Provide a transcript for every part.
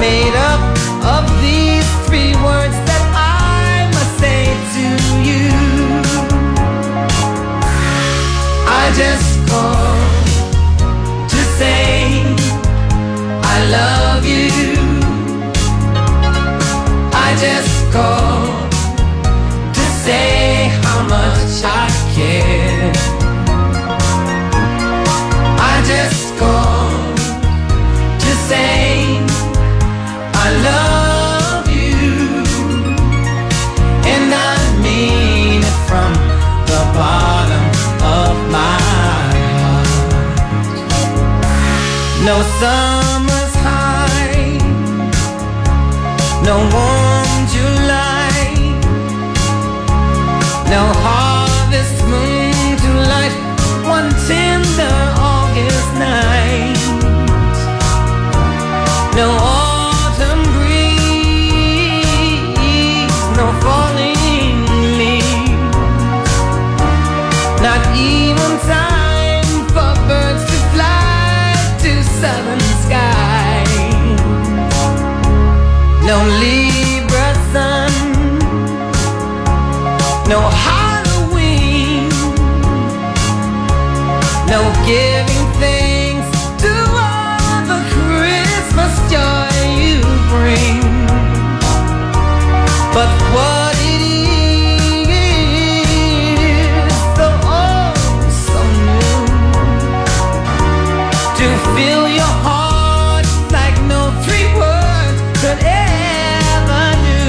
made up of these three words that I must say to you. I just called to say I love you. I just called to say how much I care. I just called to say I love you, and I mean it from the bottom of my heart. No summer's high, no warm July, no harvest moon to light one tender August night, no autumn breeze, no falling leaves, not even time for birds to fly to southern skies, no Libra sun, no Halloween, no giving thanks to all the Christmas joy you bring. But what it is, so oh so new, to fill your heart like no three words could ever do.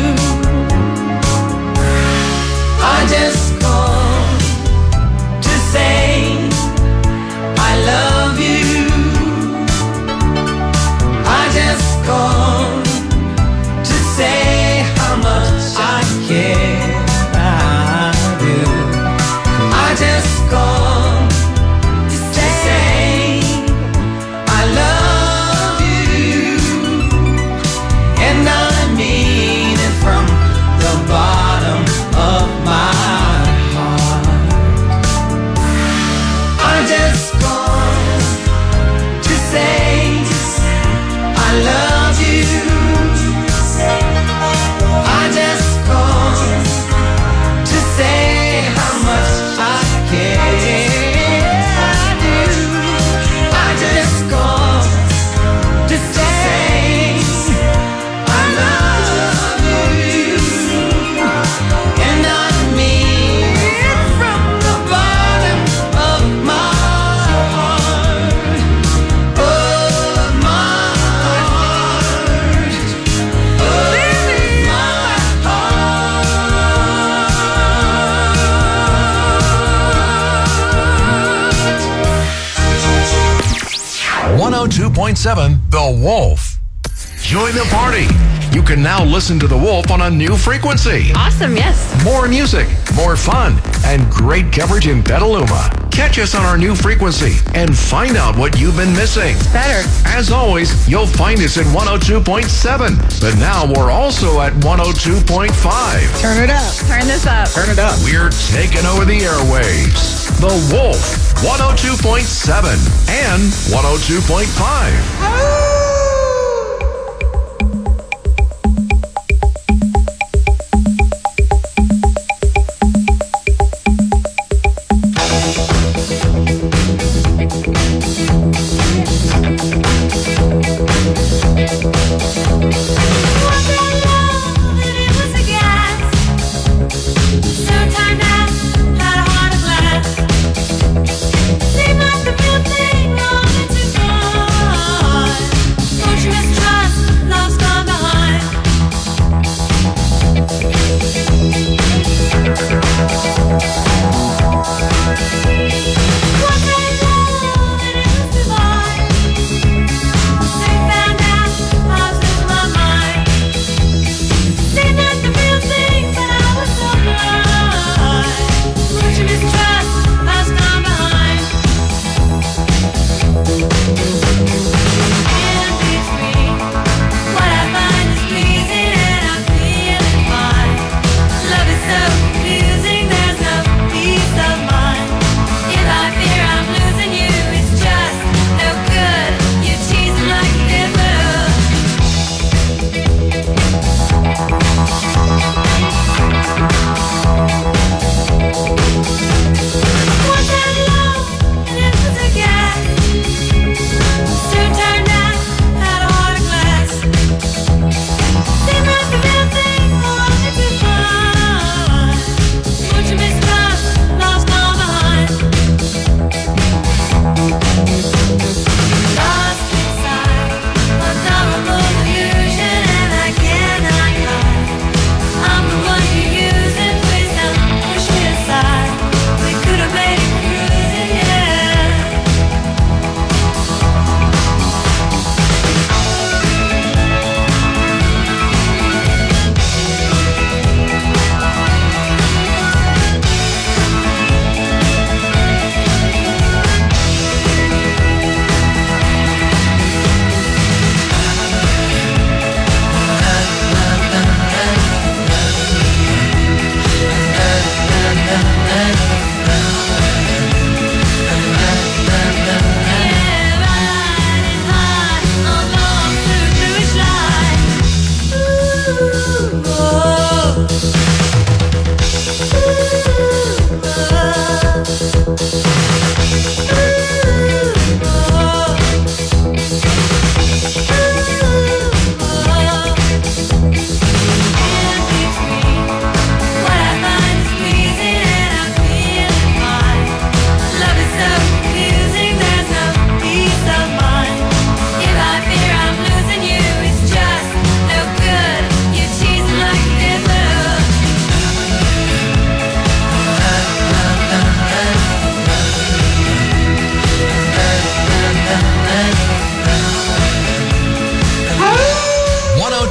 I just called to say I love you. I just called to say how much I care. I do. I just called to say I love you, and I mean it from the bottom of my heart. I just called to say I love you. I just called to say how much I care. I do. I just called to say I love you, and I mean it from the bottom of my heart, of my heart, of my heart. 102.7 The Wolf. Join the party. You can now listen to The Wolf on a new frequency. Awesome, yes. More music, more fun, and great coverage in Petaluma. Catch us on our new frequency and find out what you've been missing. Better. As always, you'll find us at 102.7, but now we're also at 102.5. Turn it up. Turn this up. Turn it up. We're taking over the airwaves. The Wolf, 102.7 and 102.5. Seemed like the real thing all into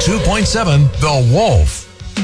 102.7 The Wolf.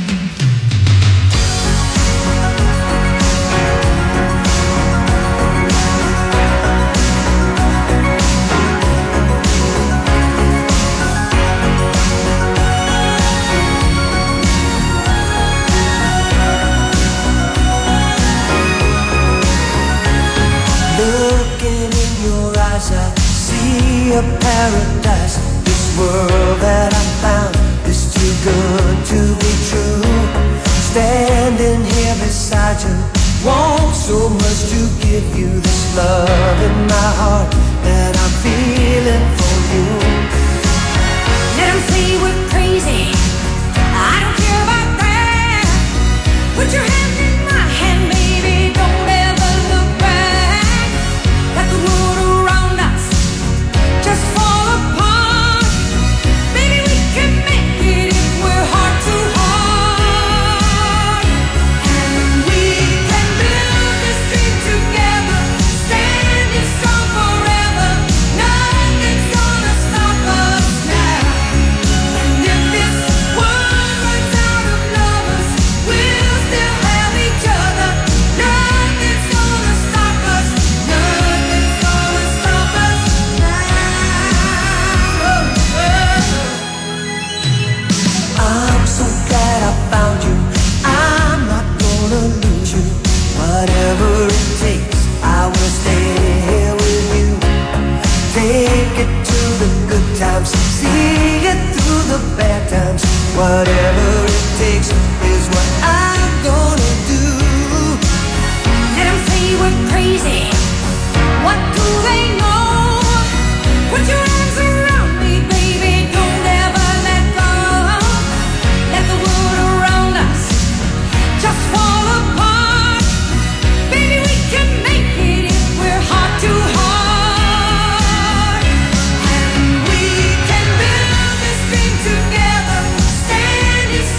Looking in your eyes, I see a paradise. This world that I found is too good to be true. Standing here beside you, want so much to give you this love in my heart that I'm feeling for you. Let 'em say we're crazy, I don't care about that. Put your hand in my hand, baby, don't ever look back. Let the world around us just fall apart. Baby, we can make it if we're heart to heart. And we can build this dream together, standing strong forever. Nothing's gonna stop us now. And if this world runs out of lovers, we'll still have each other. Nothing's gonna stop us. Nothing's gonna stop us now. I'm so glad I found you. I'm not gonna lose you. Whatever it takes, I will stay here with you. Take it to the good times, see it through the bad times. Whatever it takes is what I'm gonna do. Let 'em say we're crazy. What do they know? Put your arms around me, baby, don't ever let go. Let the world around us just fall apart. Baby, we can make it if we're heart to heart. And we can build this dream together, standing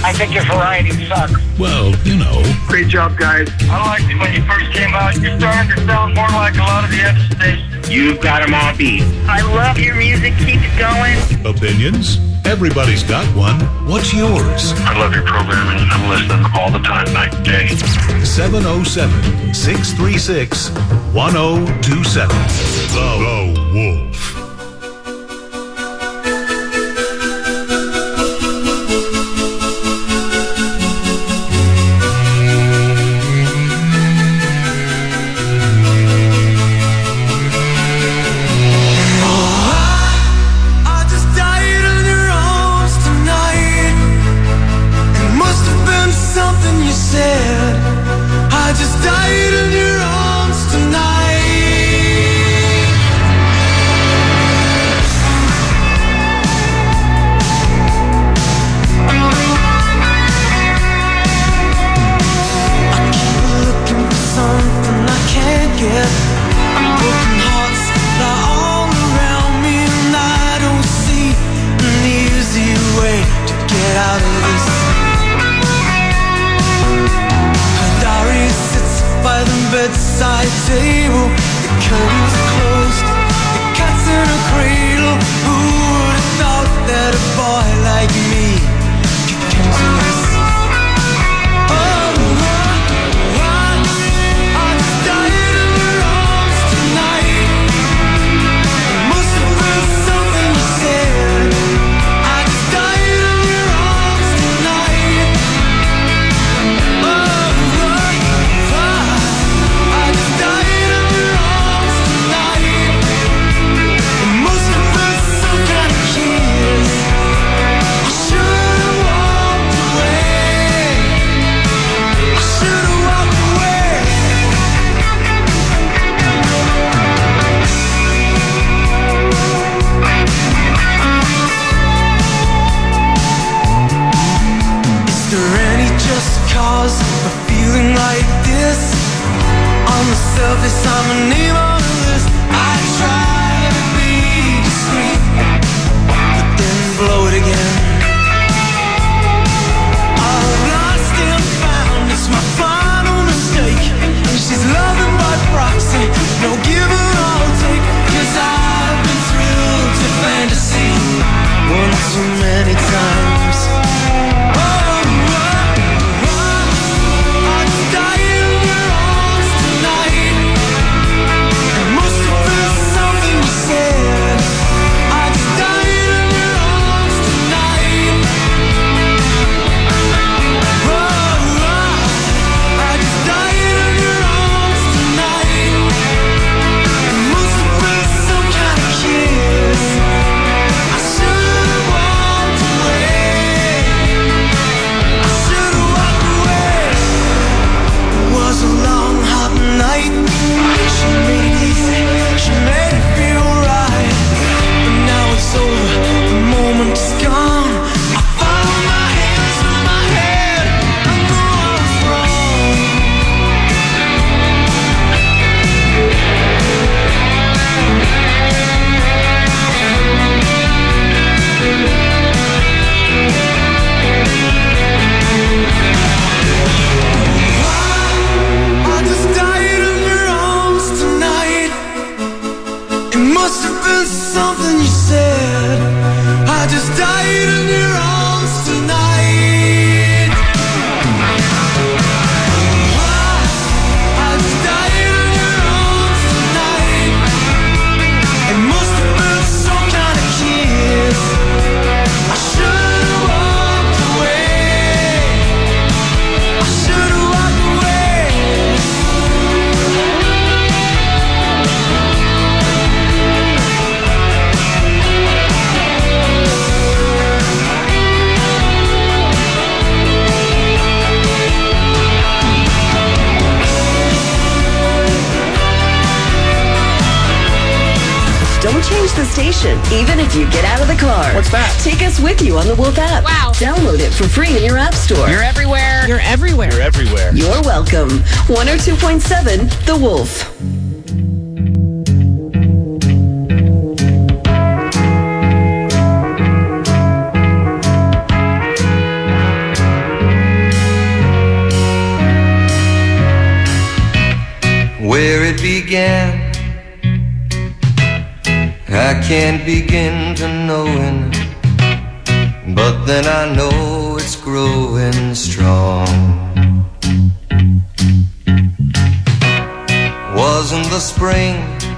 I think your variety sucks. Well, you know. Great job, guys. I liked it when you first came out. You're starting to sound more like a lot of the other stations. You've got them all beat. I love your music. Keep it going. Opinions? Everybody's got one. What's yours? I love your programming. I'm listening all the time, night and day. 707-636-1027. The Wolf. Bedside table, the curtains are closed, the cat's in a cradle. Who would have thought that a boy like me could come to this? Oh, I just died in your arms tonight. It must have been something you said. I just died in your arms tonight. Cause for feeling like this. On the surface I'm a name on the list. I try to be discreet, but then blow it again. All lost and found, it's my final mistake. And she's loving by proxy, no give and I'll take. Cause I've been thrilled to fantasy one too many times. The station, even if you get out of the car. What's that? Take us with you on the Wolf app. Wow. Download it for free in your app store. You're everywhere. You're everywhere. You're everywhere. You're welcome. 102.7 The Wolf. where it began. I can't begin to knowing, but then I know it's growing strong. Wasn't the spring,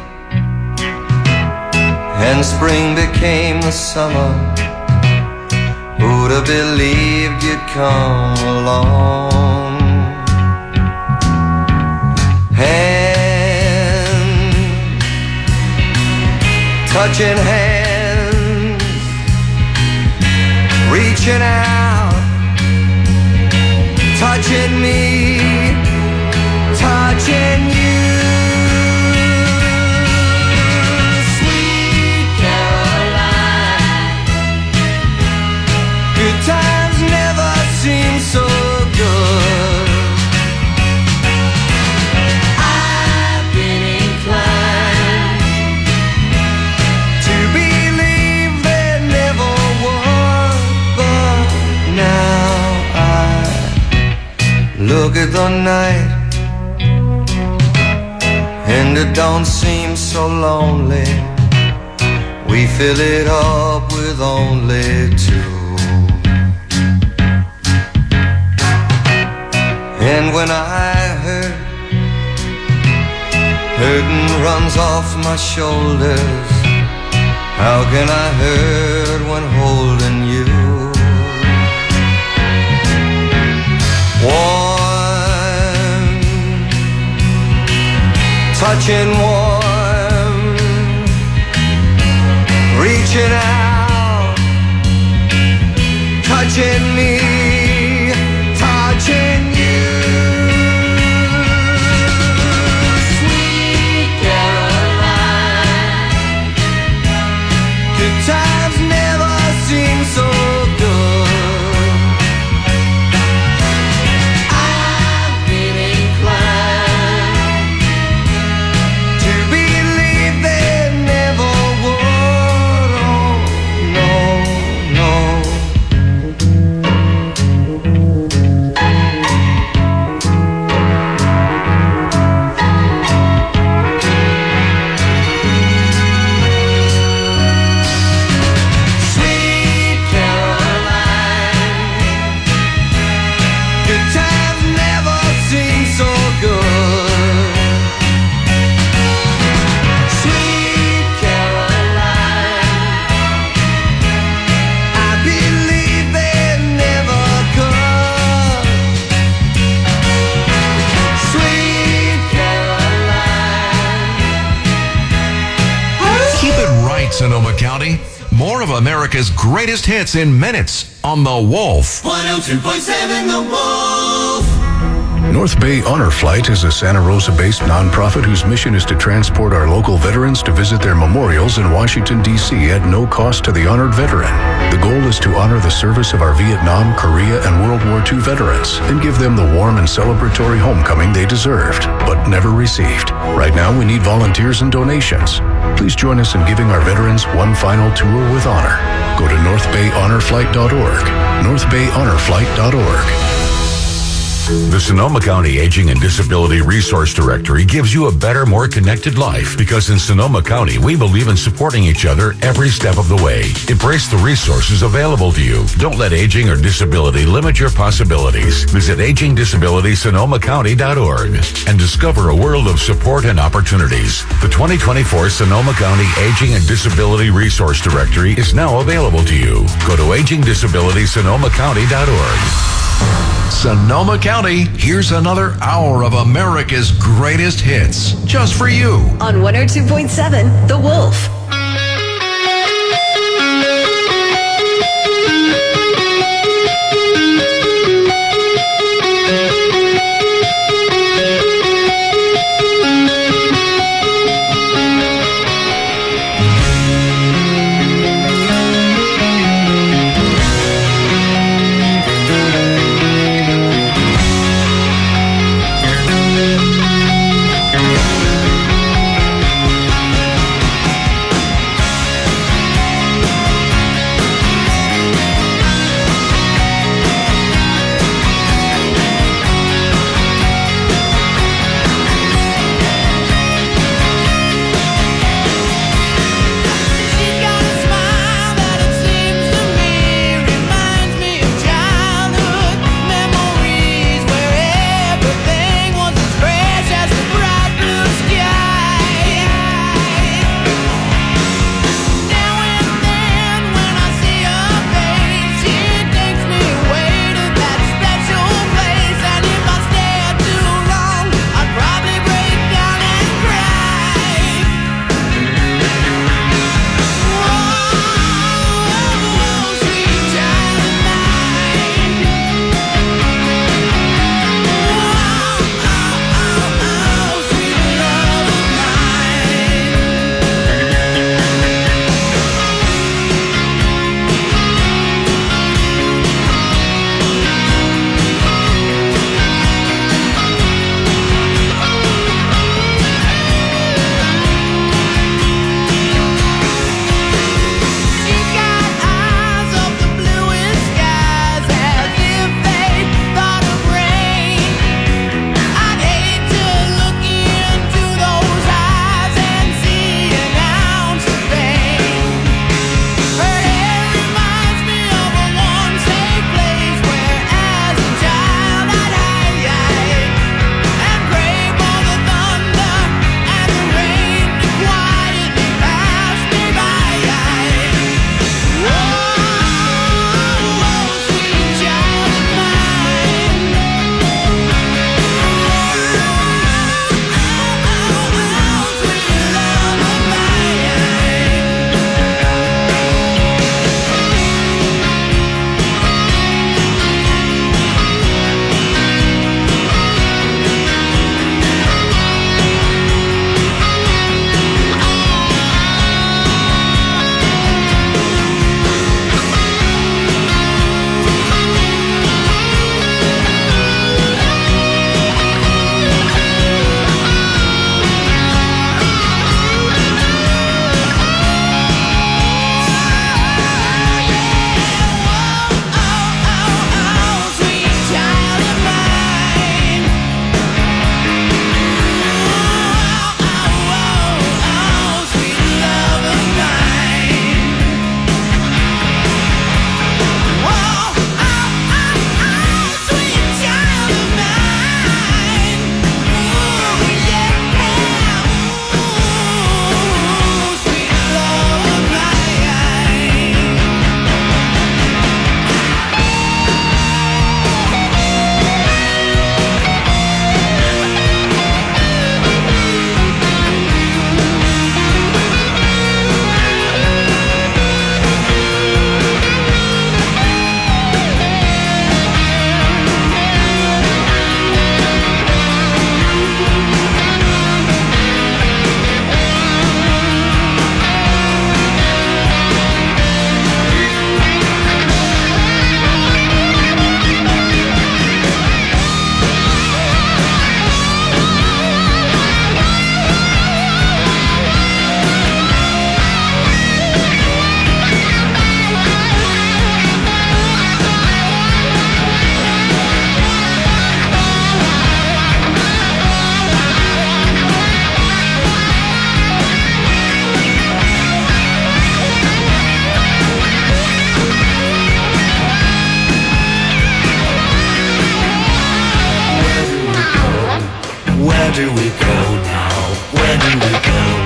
and spring became the summer. Who'd have believed you'd come along? Hand, touching hands, reaching out, touching me, touching you. Sweet Caroline, good times never seem so good. I've been inclined to believe there never was, but now I look at the night and it don't seem so lonely. We fill it up with only two. And when I hurt, hurting runs off my shoulders. How can I hurt when holding you? Warm, touching warm, reaching out, touching me, touching you. Sweet Caroline, good times never seem so good. I've been inclined to believe there never would. Oh, no, no. Sweet Caroline, good times never seem so good. Sweet Caroline, I believe they never could. Sweet Caroline. Keep it right, Sonoma County. More of America's greatest hits in minutes on The Wolf. 102.7 The Wolf. North Bay Honor Flight is a Santa Rosa-based nonprofit whose mission is to transport our local veterans to visit their memorials in Washington, D.C. at no cost to the honored veteran. The goal is to honor the service of our Vietnam, Korea, and World War II veterans and give them the warm and celebratory homecoming they deserved, but never received. Right now, we need volunteers and donations. Please join us in giving our veterans one final tour with honor. Go to northbayhonorflight.org, northbayhonorflight.org. The Sonoma County Aging and Disability Resource Directory gives you a better, more connected life because in Sonoma County, we believe in supporting each other every step of the way. Embrace the resources available to you. Don't let aging or disability limit your possibilities. Visit agingdisabilitysonomacounty.org and discover a world of support and opportunities. The 2024 Sonoma County Aging and Disability Resource Directory is now available to you. Go to agingdisabilitysonomacounty.org. Sonoma County, here's another hour of America's greatest hits, just for you. On 102.7 The Wolf. do we go now? Where do we go?